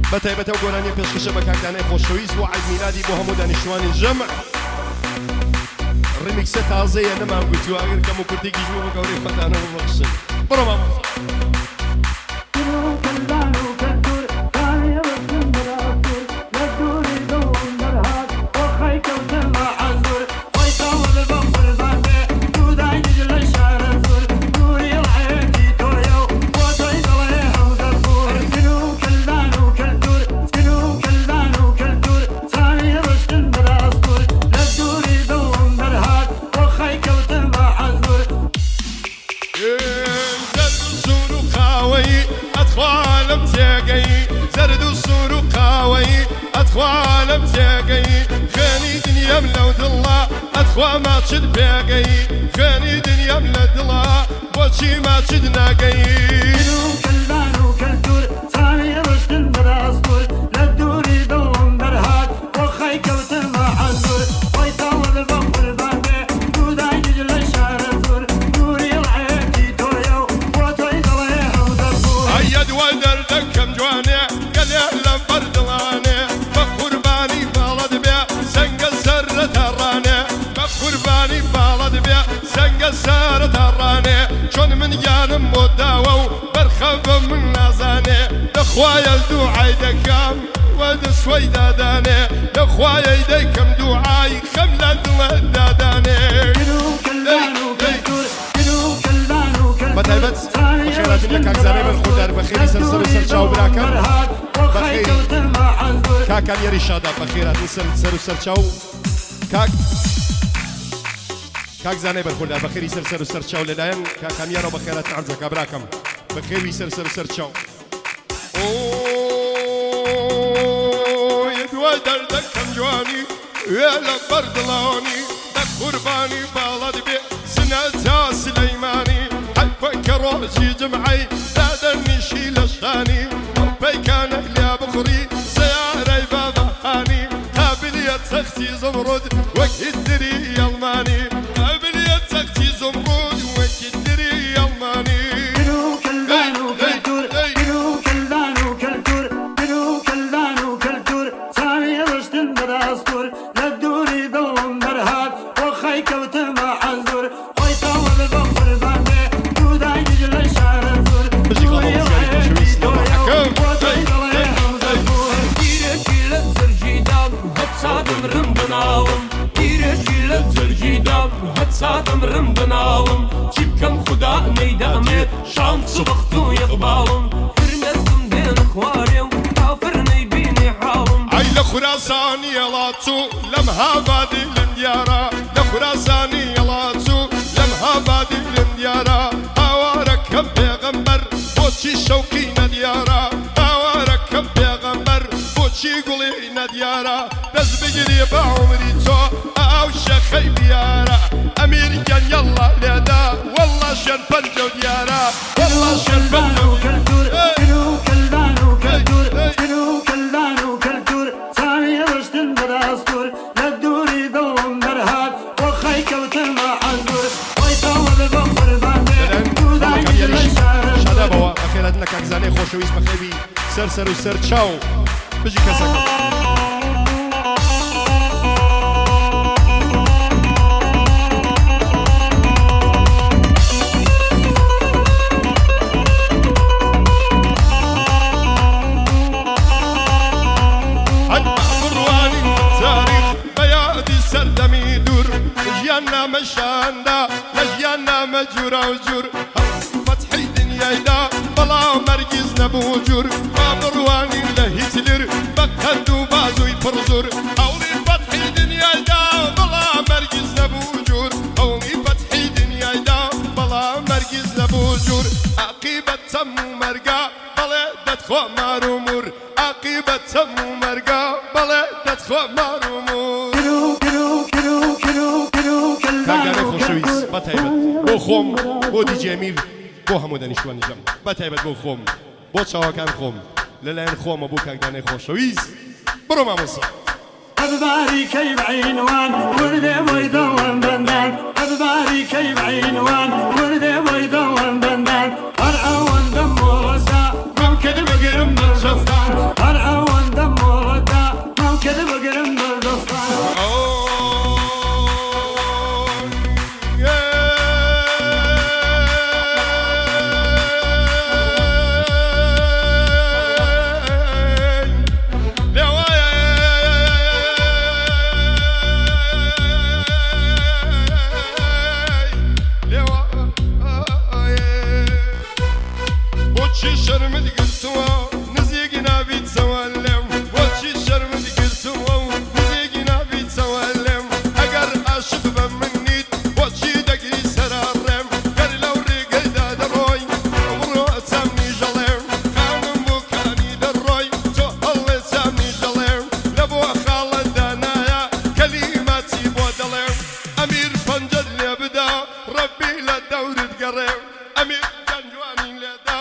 بەتایبەتە و گۆرانی پێشکەشە بە کاکدانەی خۆشەویست و عید میلادی بۆ هەموو دانیشتوانی ژەمع ڕیمیکسە تازەیە نەمان گوتیوە ئەگەر کەم و کورتێکیش بوو بە گەورەی خۆتانەوە بەخشن بڕۆ مامۆستا زرد وسور وقاوي أتخوالم تاقي خاني دنيا ملود الله أتخوا ما تشد باقي خاني دنيا ملود الله بوشي ما تشد ناقي كلبان وكالدور ثاني رشد المراسطور للدوري دلهم برهاد وخي كوت المحزور ويطول البقر البابي وداي جل الشعر الزور نوري العيدي تويو وطوي ضليها ودبور أيد ودر دكم جواني قال يعلم بردلاني بقرباني بالد بيا سنگ السر تراني بقرباني بالد بيا سنگ السر تراني شون من يانم مداوو برخب من نازاني لخوايا الدعاي دكام ود سويدا داني لخوايا يديكم دعاي خملا داداني بەتایبەت بەخێراتن لە کاکزانەی من خوددار بەخێری سەر چاو براکەم بەخێری کاکان یەری شادا بەخێراتن سەر و سەر چاو کاکزانەی بەرخۆردار بەخێری سەر و سەر چاو لەلایەن کاکامیارەوە بەخێراتن عەرزەکە براکەم بەخێری سەر و سەر چاو دوای دەردەکەم جوانی وێ لە بەردڵانی دە قوربانی باڵەت بێ سنە تا سلەیمانی كروجي جمعي لا درنيشي لشاني ربي كان لي بخري سياري بابا هاني قابلية تختي زمرد وكدري يلماني قابلية تختي زمرد وكدري يلماني كلبان وكالدور كلبان وكالدور كلبان وكالدور ثاني رشد المراسطور للدوري دلهم برهاد وخي كوت المحزور ويطول البقر البابي صادم رمضناوم جيبكم خدا نيدامت شام صبختو يقبالم فرنتكم بين اخواريم كافرني بيني حالم اي لخراساني يلاتو لمها بادي لنديارا لخراساني يلاتو لمها بادي لنديارا هوارك كم بيغمبر بوشي شوقي نديارا هوارك كم بيغمبر بوشي قولي نديارا بس بجري بعمري تو او شخي بيارا أمريكان يلا لدا والله شربنجو ديارا والله شربنجو كالدور كلبان وكالدور كلبان وكالدور ثاني رشد المراسطور للدوري دلهم برهاد وخي كوت المحزور ويطول البقر البابي وداي جل الشعر شادابوا أخيرا كاكزانەی خۆشەویست بەخێوی سەر و سەر چاو بژی کەسەکەم لجيانا مشاندا لجيانا مجورا وجور فتحي دنيا دا بلا مركز نبوجور بابرواني لهتلر بقدو بازوي فرزور أولي فتحي دنيا دا بلا مركز نبوجور أولي فتحي دنيا دا بلا مركز نبوجور عقيبة سمو مرقا بلا دتخو مارمور عقيبة سمو مرقا بلا دتخو مارمور کاکدانەی خۆشەویست بەتایبەت بۆ خۆم بۆ دیجی ئەمیر بۆ هەموو دانیشتوانی ژەمع بەتایبەت بۆ خۆم بۆ چاوەکان خۆم لەلایەن خۆمە بۆ کاکدانەی خۆشەویست بڕۆ مامۆستا أبباري كيف عنوان وردي ويدون بندان أبباري كيف عنوان وردي ويدون بندان أرعى وندم ورسا ممكن بقرم من شفتان أرعى شرمت قلتوا نزيقنا بيتسوالم وشي شرمت قلتوا نزيقنا بيتسوالم اقر عاشق بمنيت وشي دقري سرارم قر لو ريقل داد الروي عمرو اتسامني جليم خانم بوكاني دروي تو الله اتسامني جليم لبو خالد دانايا كلماتي بودلم امير فنجد لبدا ربي لا دور تقرب امير جنجواني لدا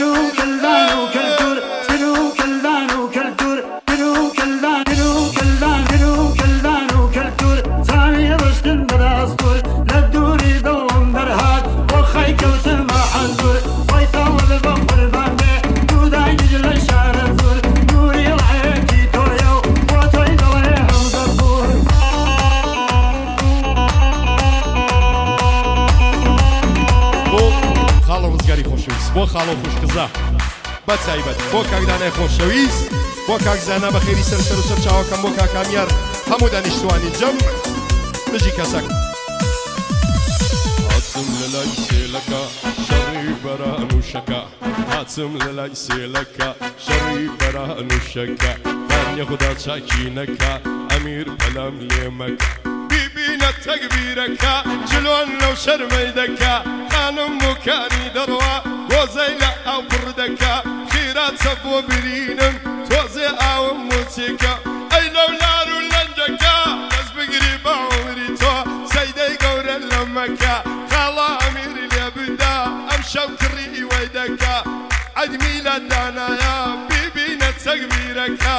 بۆ خاڵۆ خوشکزا بەچایبەت بۆ کاکدانای خۆشەویست بۆ کاکزانە بە خێری سەر و سەر چاوەکەم بۆ کاکامیار هەموو دانیشتوانی جەم نژی کەسەک هاتم لەلای سێلەکە شەڕی بەران و شەکە هاتم لەلای سێلەکە شەڕی بەران و شەکە کانیە خوددا چاکینەکە ئەمیر بەلام لێمەکە ببینە تەکبیرەکە جلۆن لەو شەرمەی دەکە خانم بووکانی دەڕوا گۆزەی لە ئاو پڕدەکە خیراتە بۆ برینم تۆزێ ئاوم موچێکە ئەی لەو لار و لەنجەکە دەست بگری باوەری تۆ سەیدەی گەورە لەمەکە خاڵا ئەمیری لێ بدا ئەم شەو کڕی وەی دەکە عەدمی لە دانایە ببینە تەکبیرەکە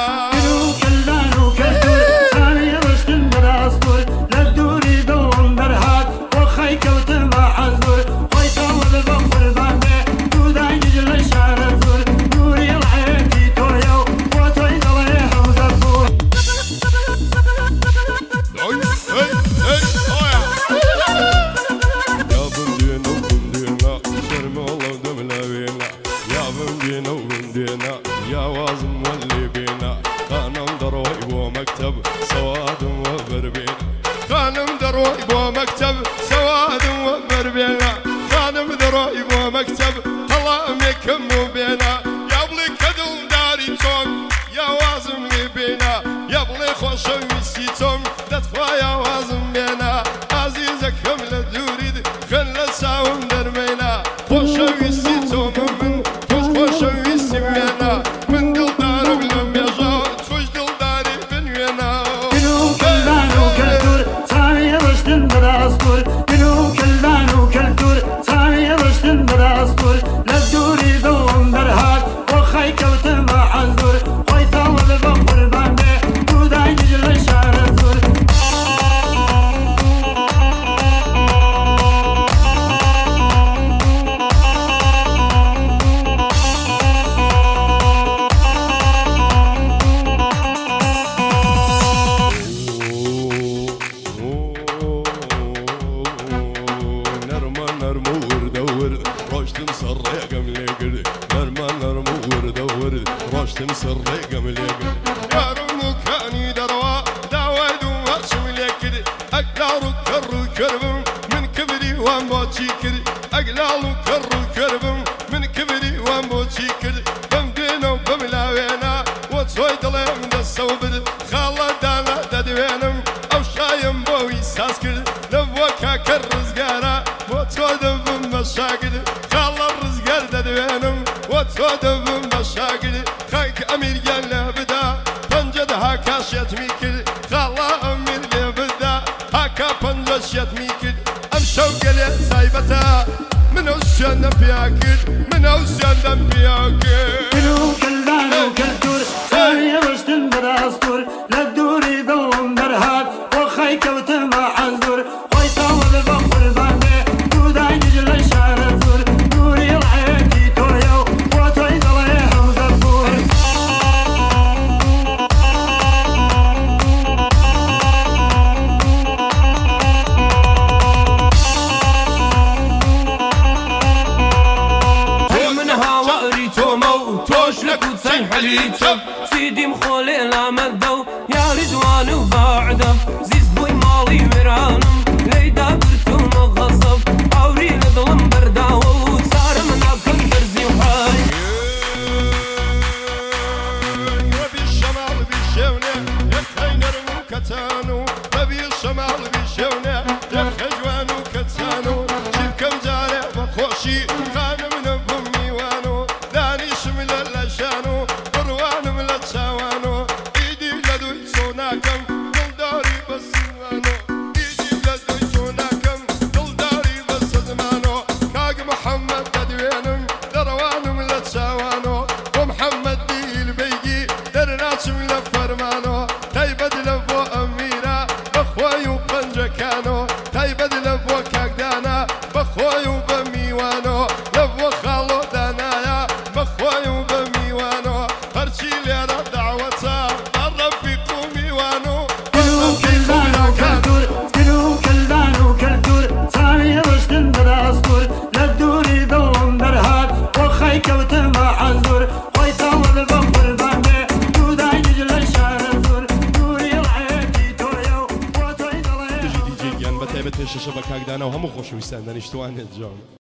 سيدي مخولي لا مدو يا رضوان وبعده زيز بوي مالي مرانم ليدا برتون غصب عوري لظلم برداو وصار من عبكن برزي وحاي زیاد لبو کاکدانا بخوی و بمیوانو لبو خالو دانایا بخوی و بمیوانو هرچی لیرا دعوتا الرفیق و میوانو كلبان وكالدور كلو كلبان وكالدور سامي رشد براسطور للدوري ظلم برهاد وخي كوت معذور خوي طول البقر باندي دودا يجل الشهر الزور دوري العيدي تويو وطوي ضليل دیجی گیان بەتایبەت پێشەشە بە کاکدانا و هەموو خۆشەویستان دانیشتوانێت جان